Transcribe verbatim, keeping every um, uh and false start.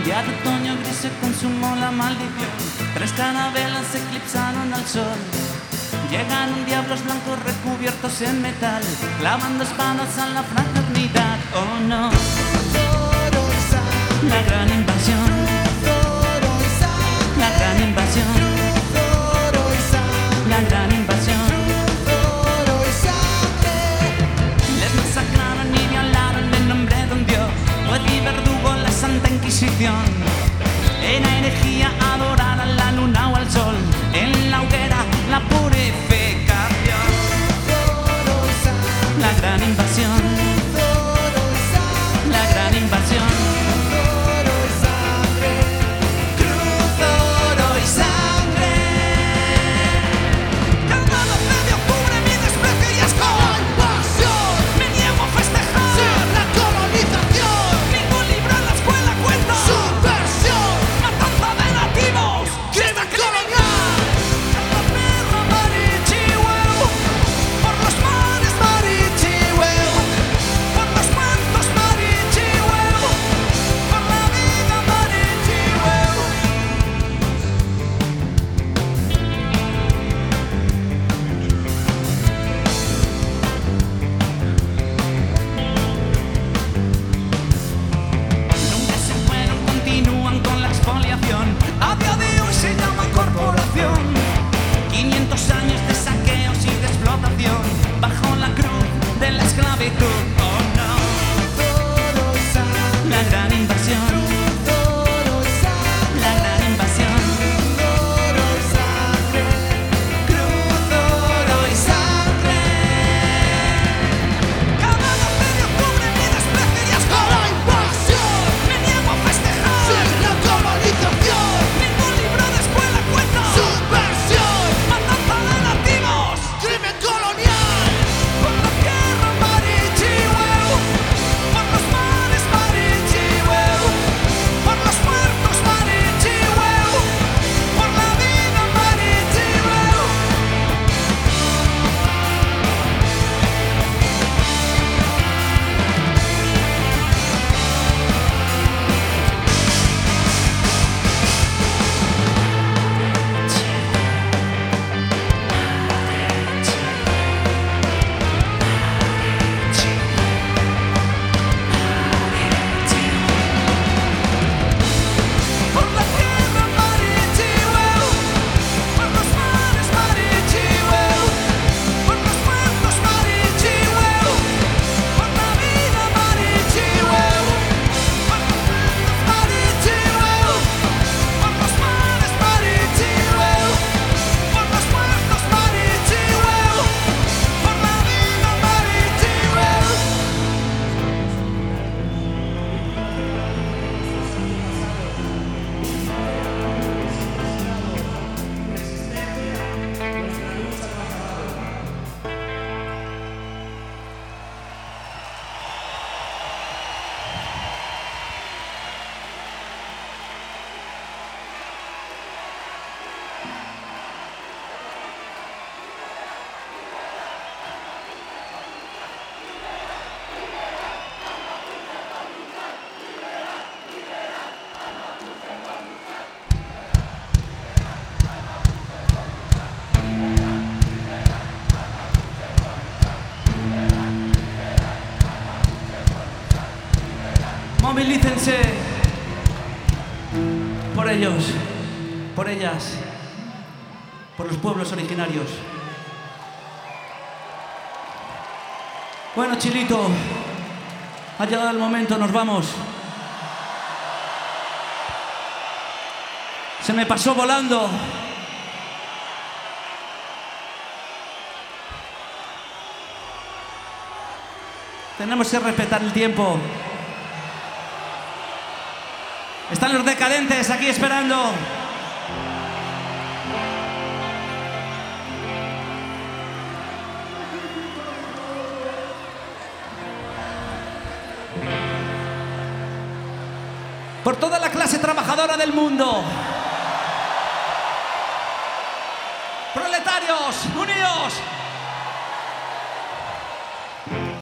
día de otoño gris se consumó la maldición. Tres carabelas eclipsaron al sol. Llegaron diablos blancos recubiertos en metal, clavando espadas a la fraternidad. Oh no, la gran invasión, la gran invasión, la gran invasión. Les masacraron y violaron en nombre de un dios, juez y verdugo la Santa Inquisición. Era herejía adorar a la luna o al sol, en la hoguera la purificación. La gran invasión, la gran invasión. Cruz, oro y sangre. Cada doce de octubre mi desprecio y asco. La invasión. Me niego a festejar. Sí, la colonización. Ningún libro en la escuela cuenta. Subversión. Matanza de nativos. Crimen colonial. La perra Marichihueu. Por los mares Marichihueu. por los muertos Marichihueu, por la vida Marichihueu. Nunca se fueron, continúan con la expoliación. A día de hoy se llaman corporación. quinientos años de saqueos y de explotación bajo la cruz de la esclavitud. Oh no, la gran invasión, la gran invasión. Cruz, oro y sangre. Cada doce de octubre mi desprecio y asco. La invasión. Me niego a festejar. Sí, la colonización. Ningún libro de escuela cuenta. Subversión. Matanza de nativos. Crimen colonial. Por la tierra Marichihueu, por los mares Marichihueu, por los muertos Marichihueu, por la vida Marichihueu. Por la tierra Marichihueu, por los mares Marichihueu, por los muertos Marichihueu, por la vida Marichihueu, por los muertos Marichihueu, por los mares Marichihueu, por los muertos Marichihueu, por la vida Marichihueu. Movilícense por ellos, por ellas, por los pueblos originarios. Bueno, Chilito, ha llegado el momento, nos vamos. Se me pasó volando. Tenemos que respetar el tiempo. Están los decadentes aquí esperando. Por toda la clase trabajadora del mundo. Proletarios, unidos.